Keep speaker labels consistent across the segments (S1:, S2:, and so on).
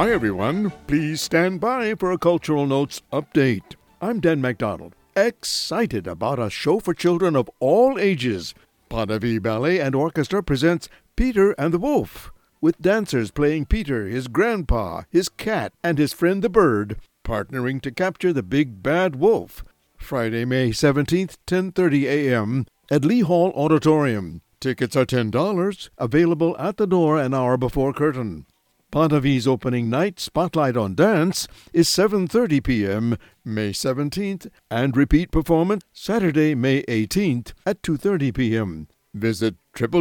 S1: Hi, everyone. Please stand by for a Cultural Notes update. I'm Dan MacDonald, excited about a show for children of all ages. Padavi Ballet and Orchestra presents Peter and the Wolf, with dancers playing Peter, his grandpa, his cat, and his friend the bird, partnering to capture the big bad wolf. Friday, May 17th, 10:30 a.m. at Lee Hall Auditorium. Tickets are $10, available at the door an hour before curtain. Padavi's opening night, Spotlight on Dance, is 7:30 p.m. May 17th, and repeat performance Saturday, May 18th at 2:30 p.m. Visit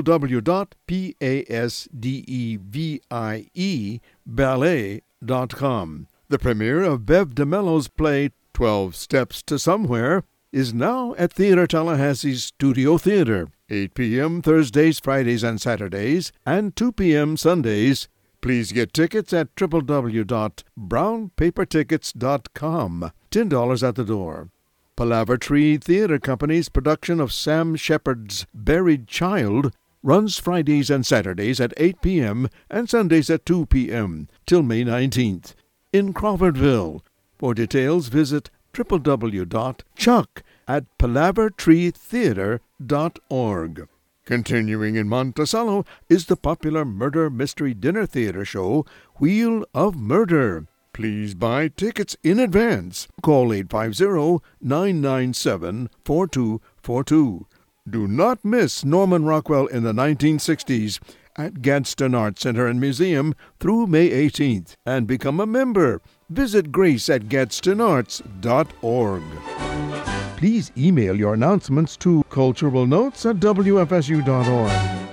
S1: www.pasdevieballet.com. The premiere of Bev DeMello's play 12 Steps to Somewhere is now at Theatre Tallahassee's Studio Theatre, 8 p.m. Thursdays, Fridays, and Saturdays, and 2 p.m. Sundays. Please get tickets at www.brownpapertickets.com. $10 at the door. Palaver Tree Theatre Company's production of Sam Shepard's Buried Child runs Fridays and Saturdays at 8 p.m. and Sundays at 2 p.m. till May 19th in Crawfordville. For details, visit www.chuck@palavertreetheater.org. Continuing in Monticello is the popular murder mystery dinner theater show, Wheel of Murder. Please buy tickets in advance. Call 850-997-4242. Do not miss Norman Rockwell in the 1960s at Gadsden Arts Center and Museum through May 18th and become a member. Visit grace@gadsdenarts.org. Please email your announcements to culturalnotes@wfsu.org.